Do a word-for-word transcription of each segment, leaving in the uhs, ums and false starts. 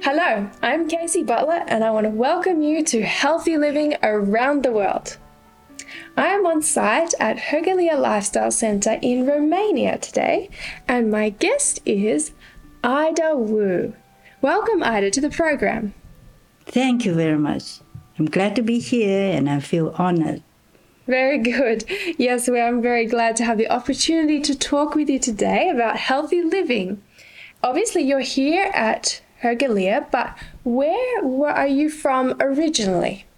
Hello, I'm Casey Butler and I want to welcome you to Healthy Living Around the World. I am on site at Hergalia Lifestyle Centre in Romania today and my guest is Ida Wu. Welcome, Ida, to the program. Thank you very much. I'm glad to be here and I feel honored. Very good. Yes, well, I'm very glad to have the opportunity to talk with you today about healthy living. Obviously, you're here at Hergalia, but where, where are you from originally?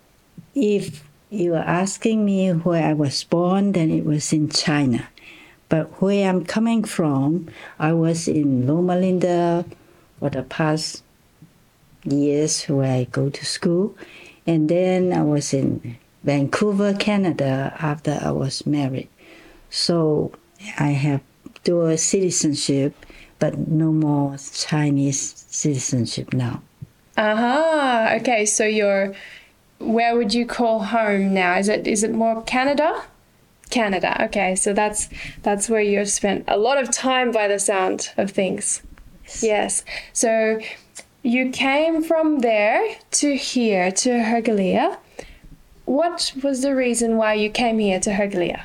If you are asking me where I was born, then it was in China. But where I'm coming from, I was in Loma Linda for the past years where I go to school. And then I was in Vancouver, Canada after I was married. So I have dual citizenship, but no more Chinese citizenship now. Aha, uh-huh. Okay, so you're, where would you call home now? Is it is it more Canada? Canada, okay, so that's that's where you've spent a lot of time by the sound of things. Yes. Yes. So you came from there to here, to Hergalia. What was the reason why you came here to Hergalia?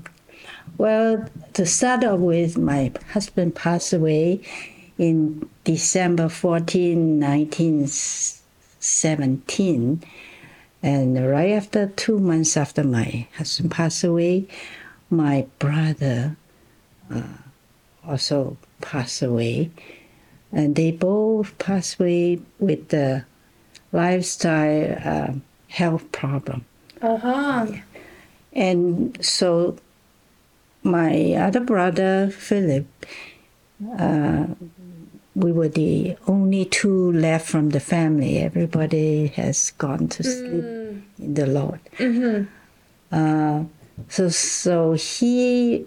Well, to start off with, my husband passed away in December fourteenth, nineteen seventeen. And right after, two months after my husband passed away, my brother uh, also passed away. And they both passed away with the lifestyle uh, health problem. Uh-huh. And so my other brother, Philip, uh, we were the only two left from the family. Everybody has gone to sleep mm. in the Lord. Mm-hmm. Uh, so, so he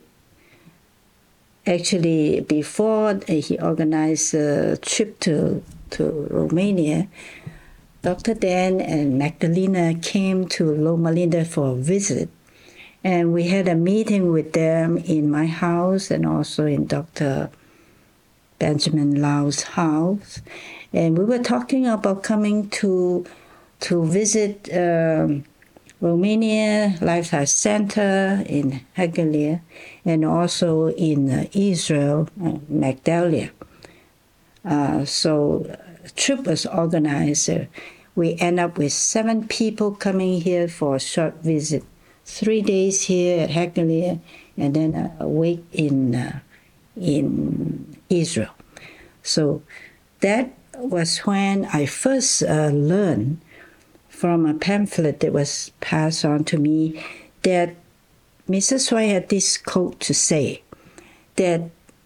actually, before he organized a trip to, to Romania, Doctor Dan and Magdalena came to Loma Linda for a visit. And we had a meeting with them in my house and also in Doctor Benjamin Lau's house. And we were talking about coming to to visit um, Romania Lifestyle Center in Hergalia and also in uh, Israel, uh, Magdalena. Uh, so a trip was organized. Uh, we end up with seven people coming here for a short visit. Three days here at Hergalia, and then a week in uh, in Israel. So that was when I first uh, learned from a pamphlet that was passed on to me that Missus White had this quote to say that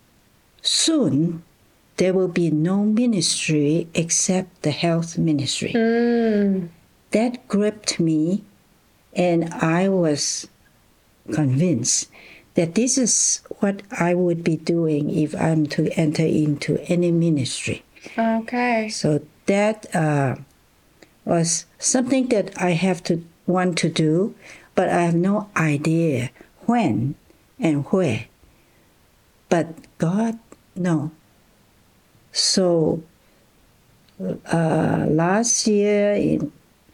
soon there will be no ministry except the health ministry. Mm. That gripped me. And I was convinced that this is what I would be doing if I'm to enter into any ministry. Okay. So that uh, was something that I have to want to do, but I have no idea when and where. But God, no. So uh, last year in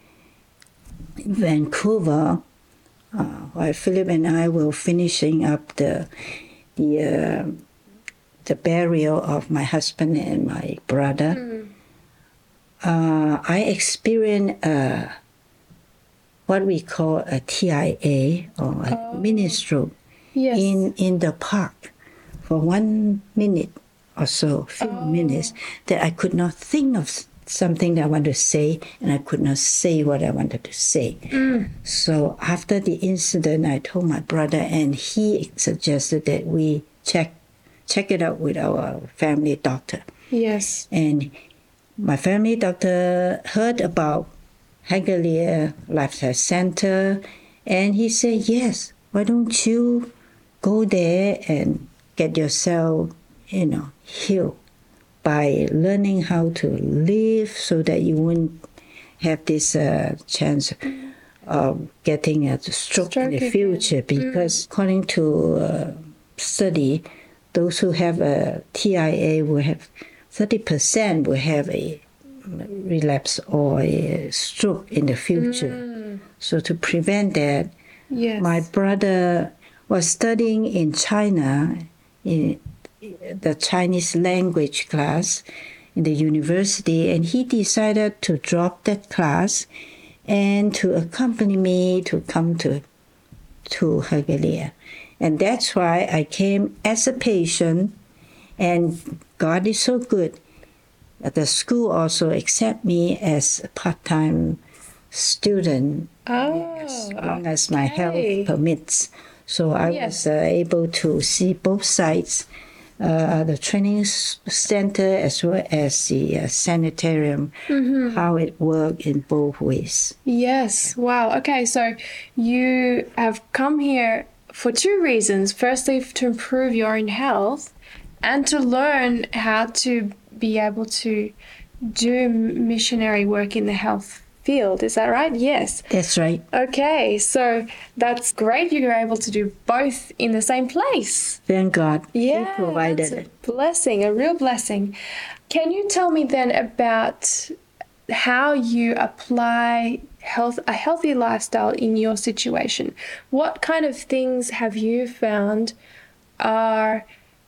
Vancouver, uh, while Philip and I were finishing up the the uh, the burial of my husband and my brother, mm. uh, I experienced uh, what we call a T I A or a oh. mini stroke yes. in in the park for one minute or so, few oh. minutes, that I could not think of something that I wanted to say, and I could not say what I wanted to say. Mm. So after the incident, I told my brother, and he suggested that we check check it out with our family doctor. Yes. And my family doctor heard about Hergalia Lifestyle Center, and he said, yes, why don't you go there and get yourself, you know, healed by learning how to live so that you wouldn't have this uh, chance of getting a stroke, stroke in the future. Again. Because mm. according to uh, study, those who have a T I A will have thirty percent will have a relapse or a stroke in the future. Mm. So to prevent that, Yes. my brother was studying in China in the Chinese language class in the university, and he decided to drop that class and to accompany me to come to to Hagelia. And that's why I came as a patient, and God is so good. The school also accept me as a part-time student Oh, as long as my okay. health permits. So I Yes. was uh, able to see both sides, uh, the training s- center as well as the uh, sanitarium, Mm-hmm. how it worked in both ways. Yes. Wow. Okay. So you have come here for two reasons. Firstly, to improve your own health and to learn how to be able to do missionary work in the health field. Is that right? Yes. That's right. Okay. So that's great. You were able to do both in the same place. Thank God. Yeah, He provided that's it. a blessing, a real blessing. Can you tell me then about how you apply health a healthy lifestyle in your situation? What kind of things have you found are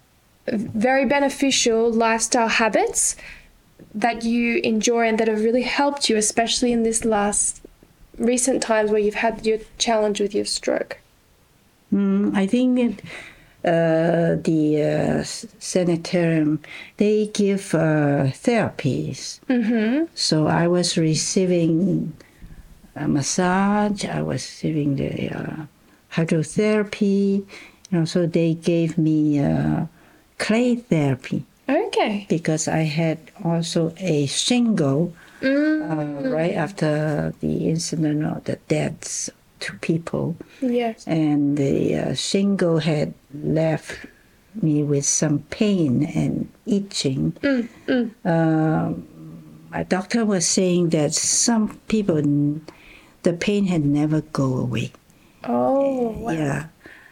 very beneficial lifestyle habits that you enjoy and that have really helped you, especially in this last recent times where you've had your challenge with your stroke? Mm, I think it, uh, the uh, sanitarium, they give uh, therapies. Mm-hmm. So I was receiving a massage, I was receiving the uh, hydrotherapy, you know, so they gave me uh, clay therapy Okay. because I had also a shingle Mm. uh, right after the incident of the deaths to people. Yes. And the uh, shingle had left me with some pain and itching. Mm. Mm. Um, my doctor was saying that some people, the pain had never go away. Oh, wow. Yeah.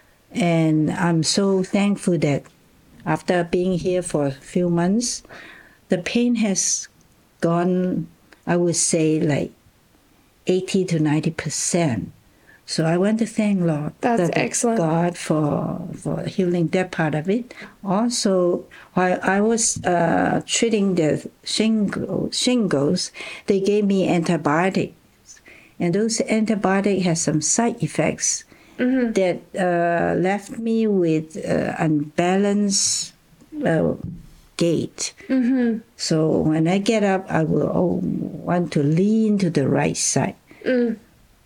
And I'm so thankful that after being here for a few months, the pain has gone, I would say, like eighty to ninety percent. So I want to thank Lord, That's that- excellent. God for for healing that part of it. Also, while I was uh, treating the shingle, shingles, they gave me antibiotics, and those antibiotics had some side effects Mm-hmm. that uh, left me with uh, unbalanced uh, gait. Mm-hmm. So when I get up, I will oh, want to lean to the right side. Mm.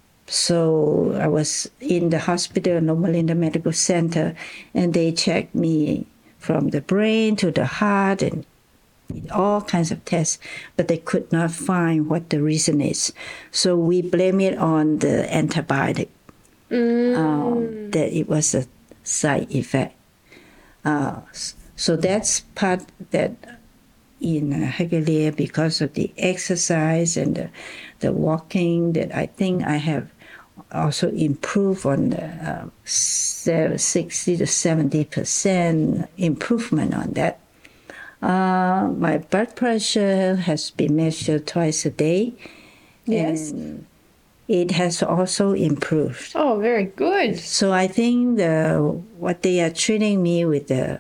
So I was in the hospital, Loma Linda Medical Center, and they checked me from the brain to the heart and did all kinds of tests, but they could not find what the reason is. So we blame it on the antibiotic, Mm. um, that it was a side effect. Uh, so that's part that in uh, Hagelia, because of the exercise and the, the walking, that I think I have also improved on the uh, sixty to seventy percent improvement on that. Uh, my blood pressure has been measured twice a day. Yes. And it has also improved. Oh, very good. So I think the what they are treating me with the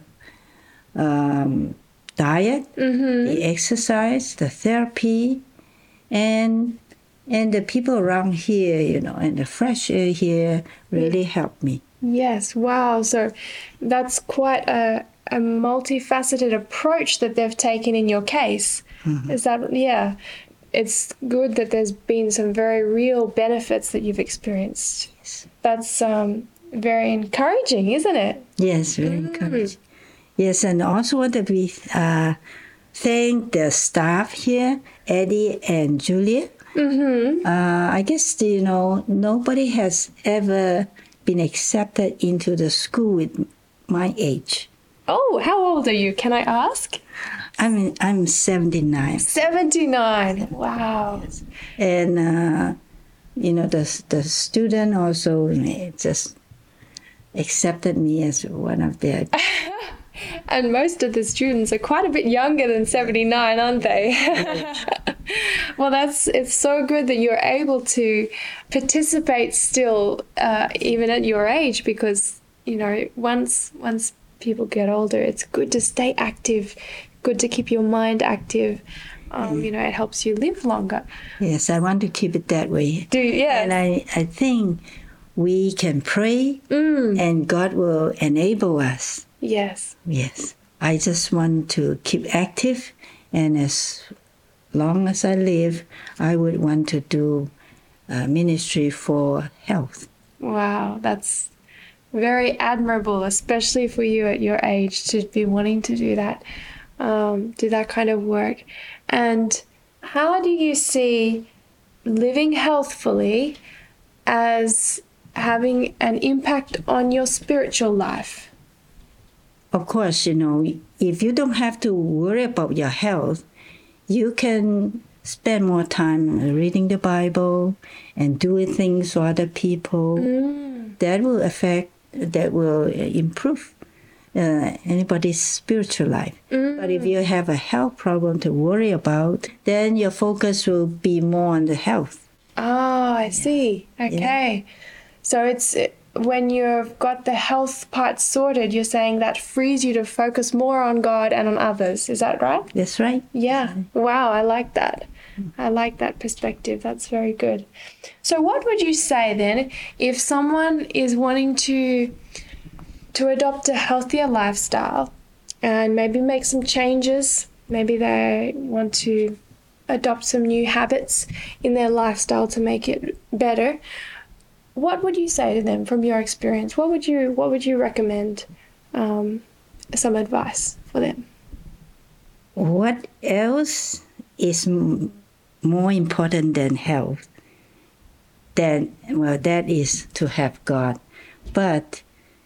um, diet, Mm-hmm. the exercise, the therapy, and and the people around here, you know, and the fresh air here really helped me. Yes. Wow. So that's quite a, a multifaceted approach that they've taken in your case. Mm-hmm. Is that, yeah. It's good that there's been some very real benefits that you've experienced. Yes, That's um, very encouraging, isn't it? yes, very encouraging. Yes, and also want to be uh, thank the staff here, Eddie and Julia. Mm-hmm. Uh, I guess, you know, nobody has ever been accepted into the school with my age. Oh, how old are you? Can I ask? I'm I'm seventy-nine, seventy-nine. Wow. and uh, you know the the student also just accepted me as one of their. And most of the students are quite a bit younger than seventy-nine, aren't they? Well, that's it's so good that you're able to participate still, uh, even at your age, because you know once once people get older, it's good to stay active, good to keep your mind active. Um, you know, it helps you live longer. Yes, I want to keep it that way. Do yeah. And I, I think we can pray Mm. and God will enable us. Yes. Yes. I just want to keep active, and as long as I live, I would want to do uh, ministry for health. Wow, that's very admirable, especially for you at your age to be wanting to do that, um, do that kind of work. And how do you see living healthfully as having an impact on your spiritual life? Of course, you know, if you don't have to worry about your health, you can spend more time reading the Bible and doing things for other people. Mm. That will affect, that will improve uh, anybody's spiritual life. Mm. But if you have a health problem to worry about, then your focus will be more on the health. Oh, I see. Okay. So it's when you've got the health part sorted, you're saying that frees you to focus more on God and on others. Is that right? That's right. Yeah. Wow, I like that. I like that perspective. That's very good. So what would you say then if someone is wanting to to adopt a healthier lifestyle and maybe make some changes, maybe they want to adopt some new habits in their lifestyle to make it better? What would you say to them from your experience? What would you What would you recommend? Um, some advice for them. What else is m- more important than health? Then, well, that is to have God. But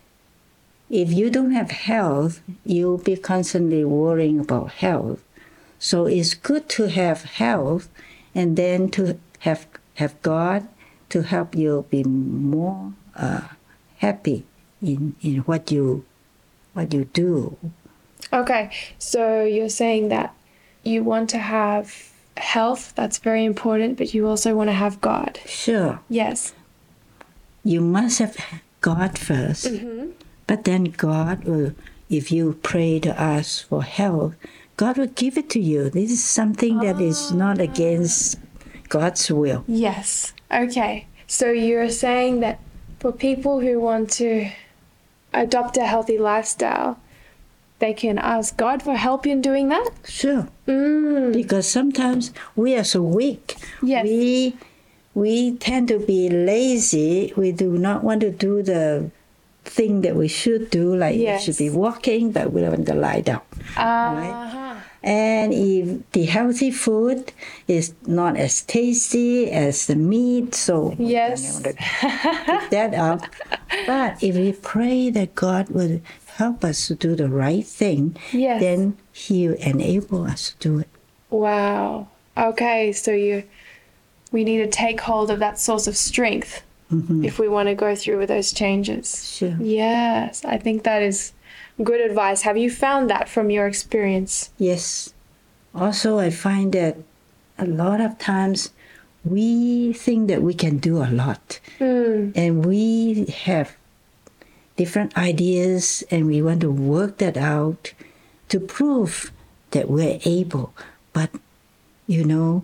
if you don't have health, you'll be constantly worrying about health. So it's good to have health, and then to have have God to help you be more uh, happy in, in what you what you do. Okay, so you're saying that you want to have health, that's very important, but you also want to have God. Sure. Yes. You must have God first, Mm-hmm. but then God will, if you pray to us for health, God will give it to you. This is something that is not against God's will. Yes. Okay. So you're saying that for people who want to adopt a healthy lifestyle, they can ask God for help in doing that? Sure. Mm. Because sometimes we are so weak. Yes. We we tend to be lazy. We do not want to do the thing that we should do, like Yes. we should be walking, but we want to lie down. Uh-huh. And if the healthy food is not as tasty as the meat, so Yes. we want to give that up. But if we pray that God will help us to do the right thing, Yes. then He will enable us to do it. Wow. Okay, so you we need to take hold of that source of strength Mhm. if we want to go through with those changes. Sure. Yes, I think that is good advice. Have you found that from your experience? Yes. Also, I find that a lot of times we think that we can do a lot, Mm. and we have different ideas, and we want to work that out to prove that we're able. But, you know,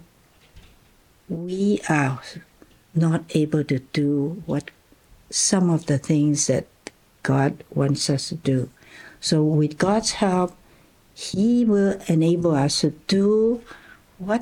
we are not able to do what some of the things that God wants us to do. So with God's help, He will enable us to do what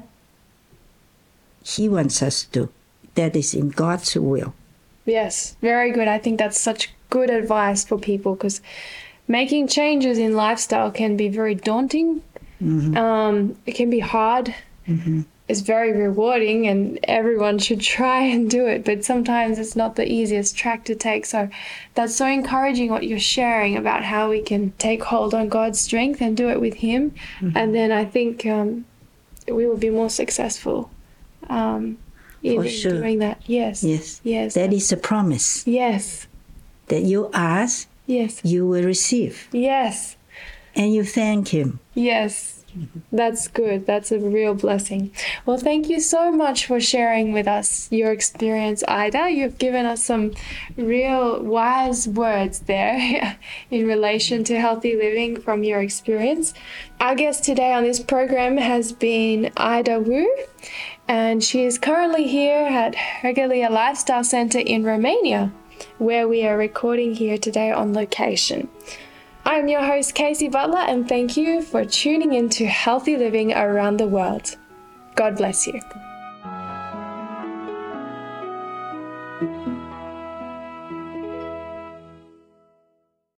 He wants us to do. That is in God's will. Yes, very good. I think that's such good advice for people because making changes in lifestyle can be very daunting. Mm-hmm. Um, it can be hard. Mm-hmm. It's very rewarding and everyone should try and do it, but sometimes it's not the easiest track to take. So that's so encouraging what you're sharing about how we can take hold on God's strength and do it with Him. Mm-hmm. And then I think um, we will be more successful um, in, For sure. in doing that. Yes. Yes. Yes. That is a promise Yes. that you ask, Yes. you will receive, Yes. and you thank Him. Yes. That's good. That's a real blessing. Well, thank you so much for sharing with us your experience, Ida. You've given us some real wise words there in relation to healthy living from your experience. Our guest today on this program has been Ida Wu, and she is currently here at Hergelia Lifestyle Center in Romania, where we are recording here today on location. I'm your host, Casey Butler, and thank you for tuning in to Healthy Living Around the World. God bless you.